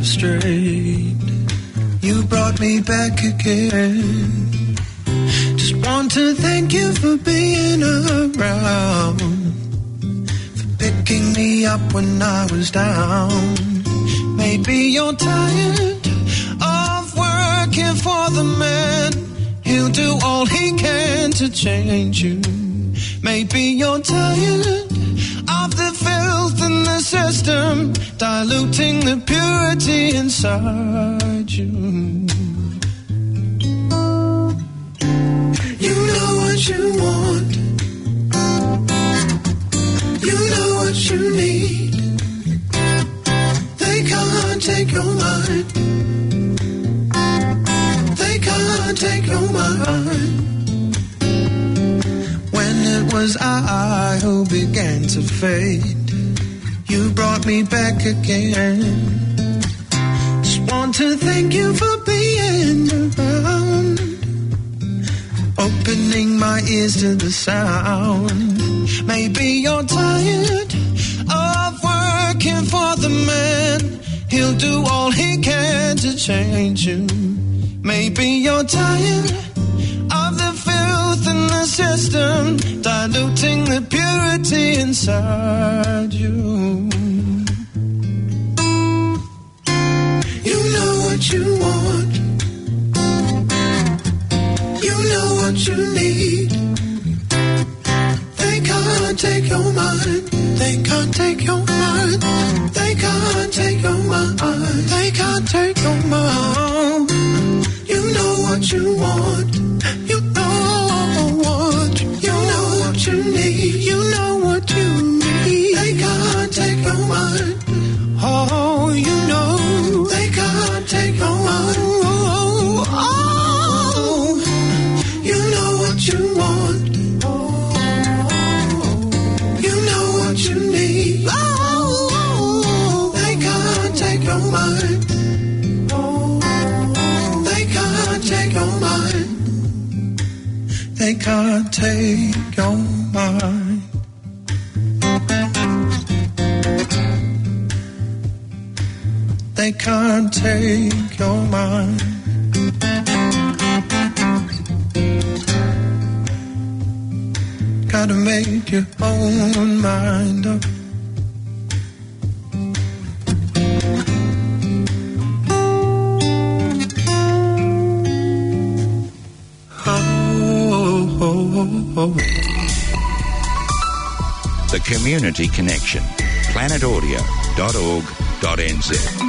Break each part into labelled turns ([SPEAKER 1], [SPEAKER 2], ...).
[SPEAKER 1] straight. You brought me back again. Just want to thank you for being around, for picking me up when I was down. Maybe you're tired of working for the man. He'll do all he can to change you. Maybe you're tired of the filth in the system, diluting the purity inside you. You know what you want. You know what you need. They can't take your mind. They can't take your mind. When it was I who began to fade, you brought me back again. Just want to thank you for being around, opening my ears to the sound. Maybe you're tired of working for the man. He'll do all he can to change you. Maybe you're tired of the filth in the system, diluting the purity inside you. You know what you want. You know what you need. They can't take your mind. They can't take your mind. They can't take your mind. They can't take your mind. You know what you want. You know what you need. You know what you need. They can't take your mind. Oh, you know they can't take your mind. Oh, you know what you want. You know what you need. Oh, they can't take your mind. They can't take your mind. They can't take your mind. They can't take your mind. Gotta make your own mind up.
[SPEAKER 2] The Community Connection. planetaudio.org.nz.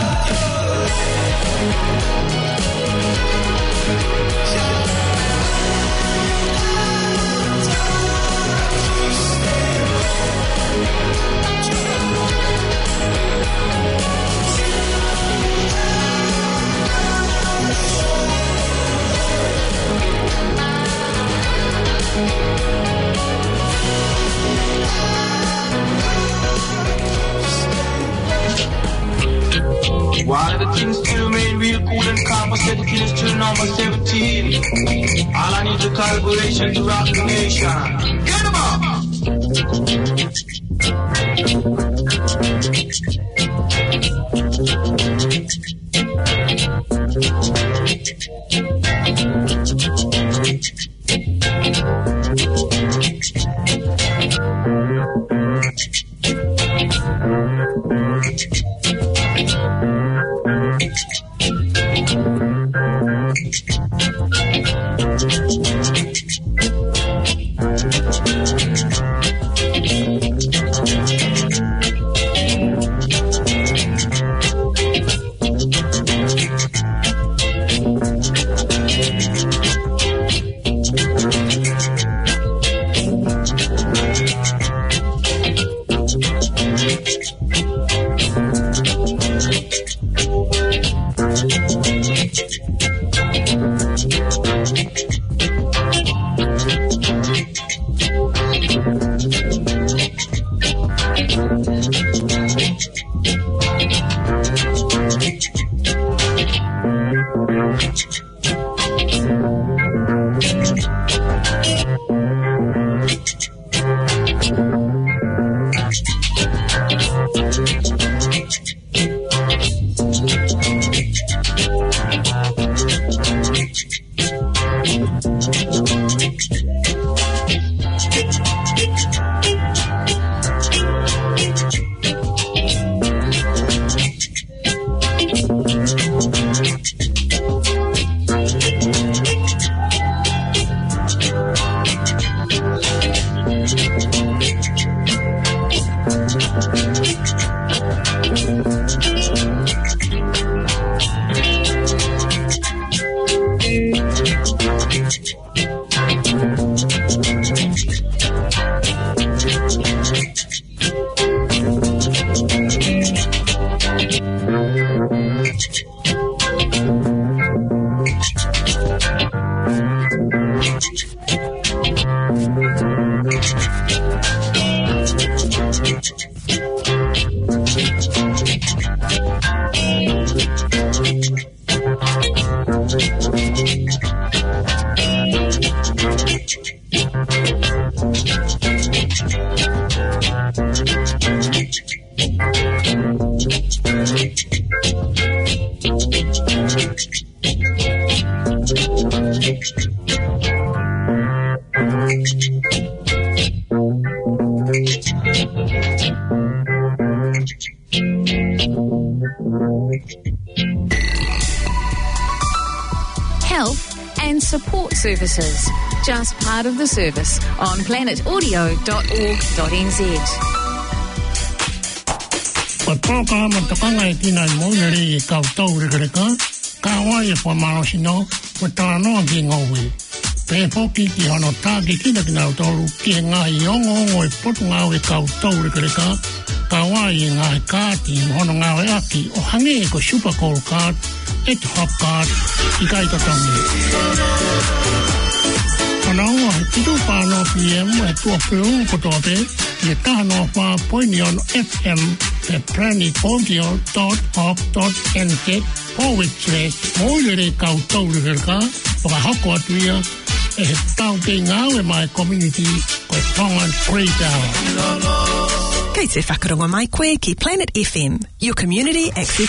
[SPEAKER 3] While the things still remain real cool and calm, I said the kids till number 17. All I need is a calculation to rock the nation. Get them up!
[SPEAKER 4] Health and support services. Just part of the service on planetaudio.org.nz.
[SPEAKER 5] Patoka matakanga itina monere kautau rekareka kawaii pa marosino patano gingowi pe poki ki hono tagi kina kina toru ki nga yongo e potunga we kautau rekareka kawaii nga kati hono nga we aki o hange ko super cool card et hot card ikai to tangi Anao titu pano PM tu apelu kotope yetano pa poinion FM the planetaudio.org.nz /moilere kautau rekareka para hako atuia tau te ngāwe mai community ko tongan Freetown.
[SPEAKER 6] Kei te whakaronga mai koe ki Planet FM, your community access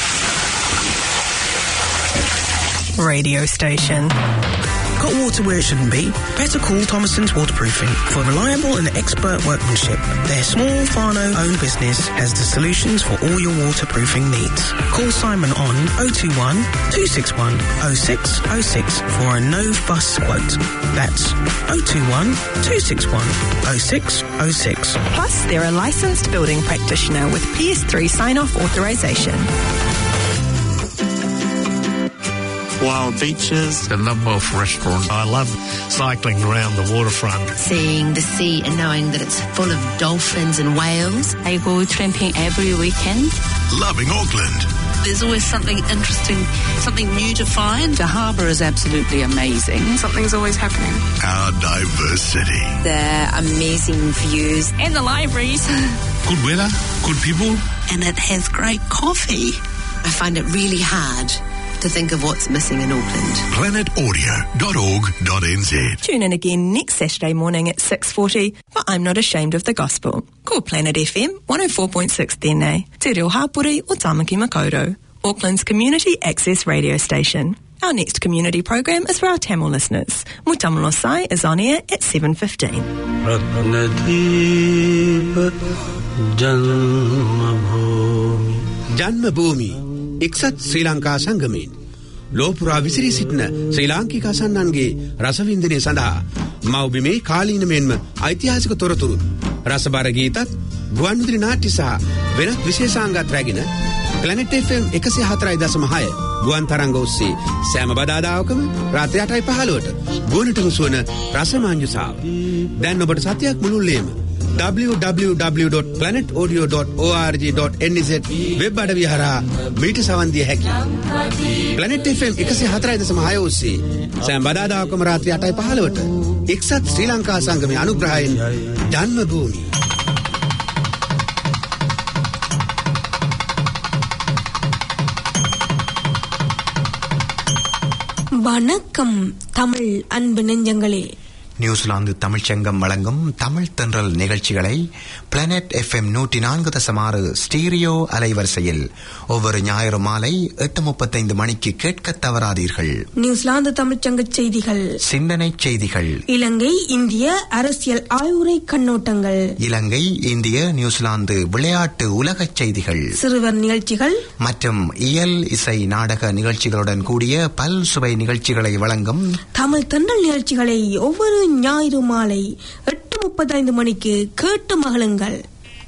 [SPEAKER 6] radio station.
[SPEAKER 7] Got water where it shouldn't be? Better call Thomason's Waterproofing for reliable and expert workmanship. Their small, whānau-owned business has the solutions for all your waterproofing needs. Call Simon on 021 261 0606 for a no-fuss quote. That's 021 261 0606.
[SPEAKER 6] Plus, they're a licensed building practitioner with PS3 sign-off authorisation.
[SPEAKER 8] wild beaches.
[SPEAKER 5] A number of restaurants. I love cycling around the waterfront.
[SPEAKER 9] Seeing the sea and knowing that it's full of dolphins and whales.
[SPEAKER 10] I go tramping every weekend.
[SPEAKER 11] Loving Auckland.
[SPEAKER 12] There's always something interesting, something new to find.
[SPEAKER 13] The harbour is absolutely amazing.
[SPEAKER 14] Something's always happening.
[SPEAKER 11] Our diverse city.
[SPEAKER 15] The amazing views.
[SPEAKER 13] And the libraries.
[SPEAKER 11] Good weather, good people.
[SPEAKER 12] And it has great coffee.
[SPEAKER 9] I find it really hard to think of what's missing in Auckland.
[SPEAKER 11] planetaudio.org.nz.
[SPEAKER 6] Tune in again next Saturday morning at 6:40 for I'm Not Ashamed of the Gospel. Call Planet FM 104.6 tēnei, Te Reo Hapori o Tamaki Makaurau, Auckland's community access radio station. Our next community program is for our Tamil listeners. Mutamalo Sai is on air at 7:15.
[SPEAKER 16] ජන්මභූමි එක්සත් ශ්‍රී ලංකා සංගමයෙන් ලෝපුරා විසිරී සිටින ශ්‍රී ලාංකික අසන්නන්ගේ රසවින්දනය සඳහා මව්බිමේ කාලීනමෙන්ම ඓතිහාසික තොරතුරු රසබර ගීතත් ගුවන්විදුලි නාට්‍ය සහ වෙනත් විශේෂාංගත් රැගෙන Planet FM 104.6 ගුවන් තරංග ඔස්සේ සෑම බදාදාවකම රාත්‍රී 8:15ට ගුවනට හසුවන රසමාංජුසාව දැන් ඔබට සතියක් මුළුල්ලේම www.planetaudio.org.nz වෙබ් අඩවිය හරහා මීට සවන් දිය හැකියි. Planet FM 104.6 ඔස්සේ සෑම බදාදාවකම රාත්‍රී 8:15ට එක්සත් ශ්‍රී ලංකා සංගමයේ අනුග්‍රහයෙන් ජන්මභූමි.
[SPEAKER 17] வணக்கம் தமிழ் அன்பு நெஞ்சங்களே.
[SPEAKER 18] நியூசிலாந்து தமிழ்ச்சங்கம் வழங்கும் தமிழ் தென்றல் நிகழ்ச்சிகளை பிளானட் FM 104.6 ஸ்டீரியோ அலைவரிசையில் ஒவ்வொரு ஞாயிறு மாலை 8:35 மணிக்கு கேட்க தவறாதீர்கள்.
[SPEAKER 17] நியூசிலாந்து தமிழ்ச்சங்க செய்திகள்,
[SPEAKER 18] சிந்தனை செய்திகள்,
[SPEAKER 17] இலங்கை இந்திய அரசியல் ஆய்வுரை கண்ணோட்டங்கள்,
[SPEAKER 18] இலங்கை இந்திய நியூசிலாந்து விளையாட்டு உலக செய்திகள்,
[SPEAKER 17] சிறுவர் நிகழ்ச்சிகள்
[SPEAKER 18] மற்றும் இயல் இசை நாடக நிகழ்ச்சிகளுடன் கூடிய பல் சுவை நிகழ்ச்சிகளை வழங்கும்
[SPEAKER 17] தமிழ் தென்றல் நிகழ்ச்சிகளை ஒவ்வொரு ஞாயிறு மாலை 8:35 மணிக்கு கேட்டு மகிழுங்கள்.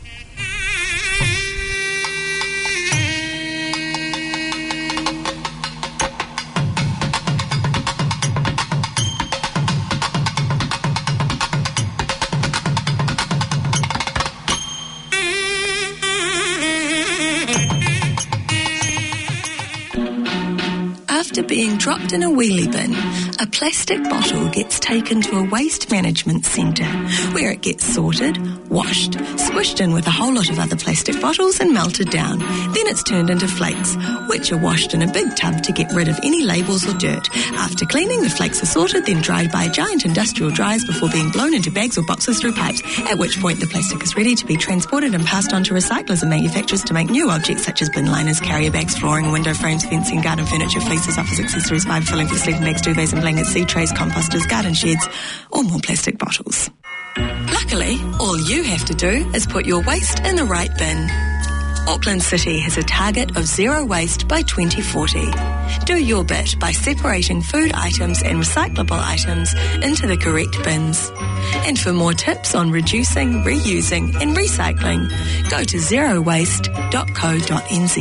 [SPEAKER 6] After being dropped in a wheelie bin, a plastic bottle gets taken to a waste management centre where it gets sorted, washed, squished in with a whole lot of other plastic bottles and melted down. Then it's turned into flakes, which are washed in a big tub to get rid of any labels or dirt. After cleaning, the flakes are sorted, then dried by giant industrial dryers before being blown into bags or boxes through pipes, at which point the plastic is ready to be transported and passed on to recyclers and manufacturers to make new objects such as bin liners, carrier bags, flooring, window frames, fencing, garden furniture, fleeces, office accessories, fibre filling for sleeping bags, duvets and blankets, seed trays, composters, garden sheds, or more plastic bottles. Luckily, all you have to do is put your waste in the right bin. Auckland City has a target of zero waste by 2040. Do your bit by separating food items and recyclable items into the correct bins. And for more tips on reducing, reusing and recycling, go to zerowaste.co.nz.